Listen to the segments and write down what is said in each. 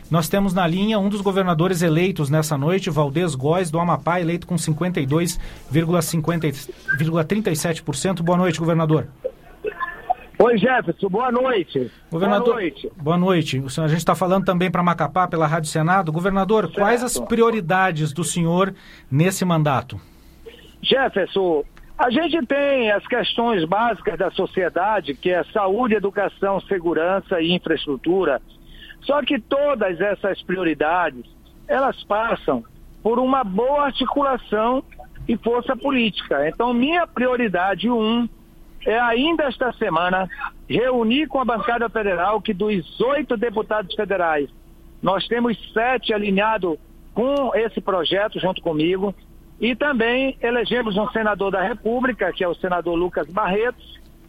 Nós temos na linha um dos governadores eleitos nessa noite, Valdez Góes, do Amapá, eleito com 52,37%. Boa noite, governador. Oi, Jefferson, boa noite. Governador, boa noite. Boa noite. A gente está falando também para Macapá, pela Rádio Senado. Governador, certo. Quais as prioridades do senhor nesse mandato? Jefferson, a gente tem as questões básicas da sociedade, que é saúde, educação, segurança e infraestrutura. Só que todas essas prioridades, elas passam por uma boa articulação e força política. Então, minha prioridade 1 é ainda esta semana reunir com a bancada federal, que dos 8 deputados federais, nós temos 7 alinhados com esse projeto junto comigo, e também elegemos um senador da República, que é o senador Lucas Barreto,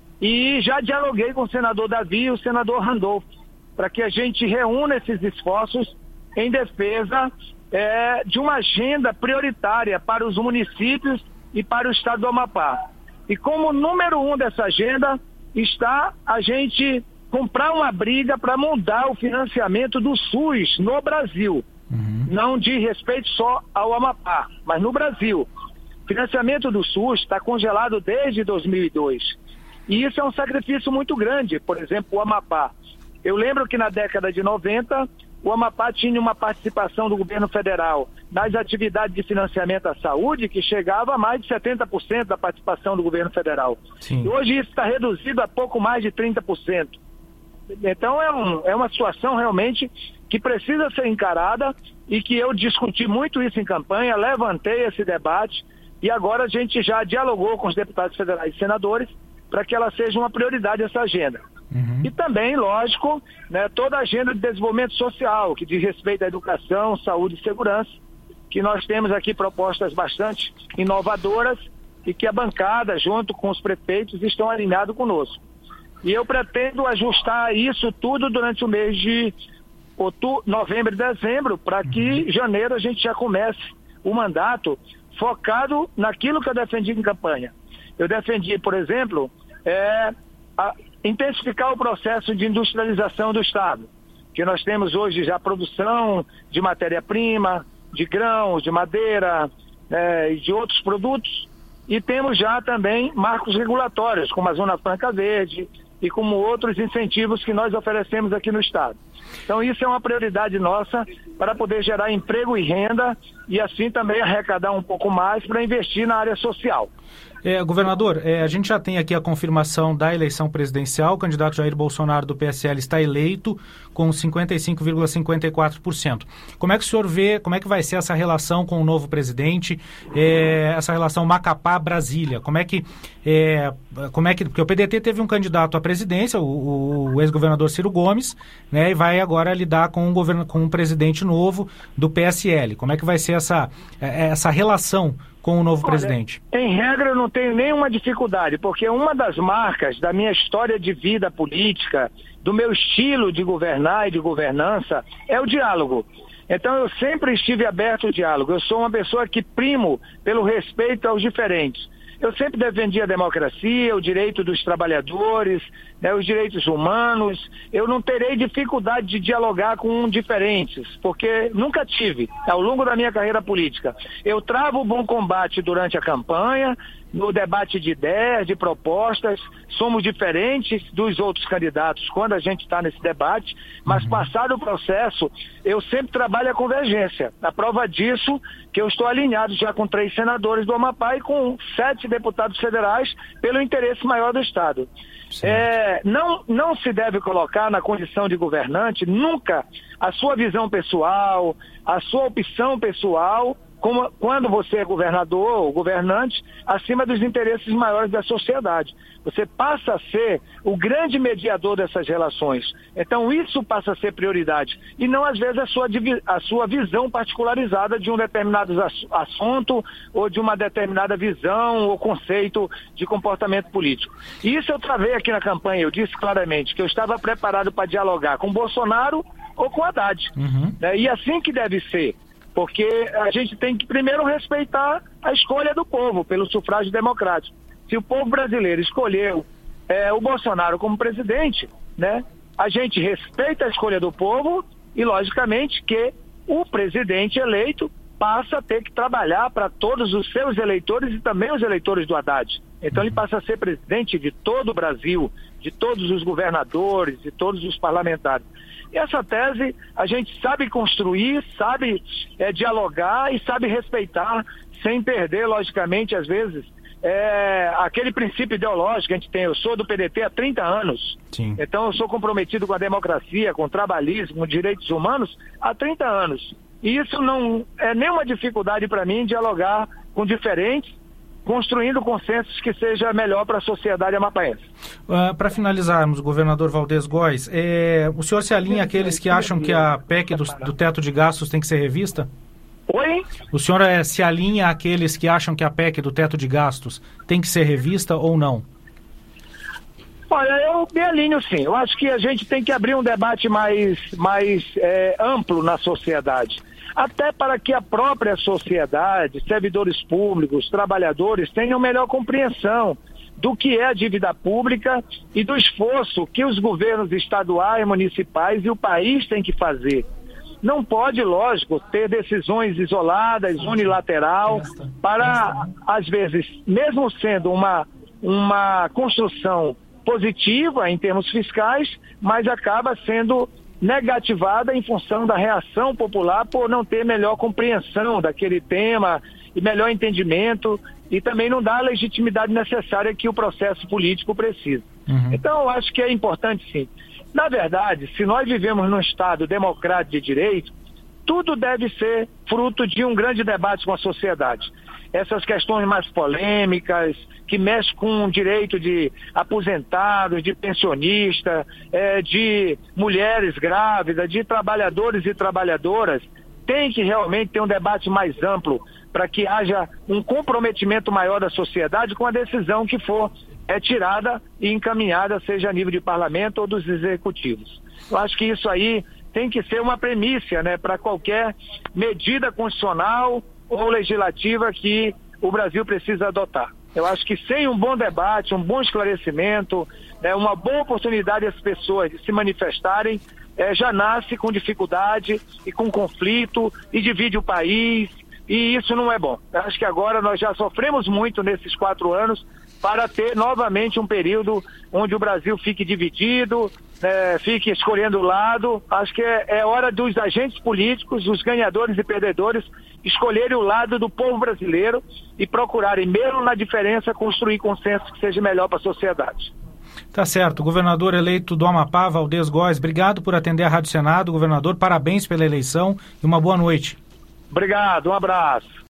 e já dialoguei com o senador Davi e o senador Randolfo, para que a gente reúna esses esforços em defesa de uma agenda prioritária para os municípios e para o estado do Amapá. E como número 1 dessa agenda está a gente comprar uma briga para mudar o financiamento do SUS no Brasil. Não diz respeito só ao Amapá, mas no Brasil. O financiamento do SUS está congelado desde 2002. E isso é um sacrifício muito grande. Por exemplo, o Amapá. Eu lembro que na década de 90, o Amapá tinha uma participação do governo federal nas atividades de financiamento à saúde que chegava a mais de 70% da participação do governo federal. Sim. E hoje isso está reduzido a pouco mais de 30%. Então é uma situação realmente que precisa ser encarada e que eu discuti muito isso em campanha, levantei esse debate e agora a gente já dialogou com os deputados federais e senadores para que ela seja uma prioridade essa agenda. E também, lógico, né, toda a agenda de desenvolvimento social, que diz respeito à educação, saúde e segurança, que nós temos aqui propostas bastante inovadoras e que a bancada, junto com os prefeitos, estão alinhados conosco. E eu pretendo ajustar isso tudo durante o mês de novembro e dezembro, para que em janeiro a gente já comece o mandato focado naquilo que eu defendi em campanha. Eu defendi, por exemplo, intensificar o processo de industrialização do Estado, que nós temos hoje já produção de matéria-prima, de grãos, de madeira e de outros produtos, e temos já também marcos regulatórios, como a Zona Franca Verde e como outros incentivos que nós oferecemos aqui no Estado. Então isso é uma prioridade nossa para poder gerar emprego e renda e assim também arrecadar um pouco mais para investir na área social. Governador, a gente já tem aqui a confirmação da eleição presidencial. O candidato Jair Bolsonaro do PSL está eleito com 55,54%. Como é que o senhor vê, como é que vai ser essa relação com o novo presidente, essa relação Macapá-Brasília? Porque o PDT teve um candidato à presidência, o ex-governador Ciro Gomes, né, e vai agora lidar com um presidente novo do PSL. Como é que vai ser essa relação com o novo presidente? Em regra, eu não tenho nenhuma dificuldade, porque uma das marcas da minha história de vida política, do meu estilo de governar e de governança, é o diálogo. Então, eu sempre estive aberto ao diálogo. Eu sou uma pessoa que primo pelo respeito aos diferentes. Eu sempre defendi a democracia, o direito dos trabalhadores, né, os direitos humanos. Eu não terei dificuldade de dialogar com diferentes, porque nunca tive, ao longo da minha carreira política. Eu travo o bom combate durante a campanha, no debate de ideias, de propostas. Somos diferentes dos outros candidatos quando a gente está nesse debate, mas passado o processo, eu sempre trabalho a convergência. A prova disso, que eu estou alinhado já com 3 senadores do Amapá e com 7 deputados federais pelo interesse maior do Estado. Não se deve colocar na condição de governante nunca a sua visão pessoal, a sua opção pessoal, como quando você é governador ou governante, acima dos interesses maiores da sociedade. Você passa a ser o grande mediador dessas relações. Então isso passa a ser prioridade. E não, às vezes, a sua visão particularizada de um determinado assunto ou de uma determinada visão ou conceito de comportamento político. E isso eu travei aqui na campanha. Eu disse claramente que eu estava preparado para dialogar com Bolsonaro ou com Haddad. E assim que deve ser. Porque a gente tem que primeiro respeitar a escolha do povo pelo sufrágio democrático. Se o povo brasileiro escolheu o Bolsonaro como presidente, né, a gente respeita a escolha do povo E, logicamente, que o presidente eleito passa a ter que trabalhar para todos os seus eleitores e também os eleitores do Haddad. Então ele passa a ser presidente de todo o Brasil, de todos os governadores, de todos os parlamentares. E essa tese a gente sabe construir, sabe dialogar e sabe respeitar, sem perder, logicamente, às vezes, aquele princípio ideológico que a gente tem. Eu sou do PDT há 30 anos. Sim. Então eu sou comprometido com a democracia, com o trabalhismo, com direitos humanos há 30 anos. E isso não é nenhuma dificuldade para mim dialogar com diferentes, construindo consensos que seja melhor para a sociedade amapaense. Para finalizarmos, governador Valdez Góes, o senhor se alinha àqueles que acham que a PEC do teto de gastos tem que ser revista? Oi? O senhor se alinha àqueles que acham que a PEC do teto de gastos tem que ser revista ou não? Olha, eu me alinho sim. Eu acho que a gente tem que abrir um debate mais amplo na sociedade. Até para que a própria sociedade, servidores públicos, trabalhadores, tenham melhor compreensão do que é a dívida pública e do esforço que os governos estaduais, municipais e o país têm que fazer. Não pode, lógico, ter decisões isoladas, unilateral, para, às vezes, mesmo sendo uma construção positiva em termos fiscais, mas acaba sendo negativada em função da reação popular por não ter melhor compreensão daquele tema e melhor entendimento, e também não dá a legitimidade necessária que o processo político precisa. Então, eu acho que é importante, sim. Na verdade, se nós vivemos num Estado democrático de direito, tudo deve ser fruto de um grande debate com a sociedade. Essas questões mais polêmicas, que mexem com o direito de aposentados, de pensionistas, de mulheres grávidas, de trabalhadores e trabalhadoras, tem que realmente ter um debate mais amplo para que haja um comprometimento maior da sociedade com a decisão que for tirada e encaminhada, seja a nível de parlamento ou dos executivos. Eu acho que isso aí tem que ser uma premissa, né, para qualquer medida constitucional ou legislativa que o Brasil precisa adotar. Eu acho que sem um bom debate, um bom esclarecimento, uma boa oportunidade das pessoas de se manifestarem, já nasce com dificuldade e com conflito e divide o país, e isso não é bom. Eu acho que agora nós já sofremos muito nesses 4 anos para ter novamente um período onde o Brasil fique dividido, fique escolhendo o lado. Acho que é hora dos agentes políticos, os ganhadores e perdedores, escolherem o lado do povo brasileiro e procurarem, mesmo na diferença, construir consenso que seja melhor para a sociedade. Tá certo. Governador eleito do Amapá, Valdez Góes, obrigado por atender a Rádio Senado. Governador, parabéns pela eleição e uma boa noite. Obrigado, um abraço.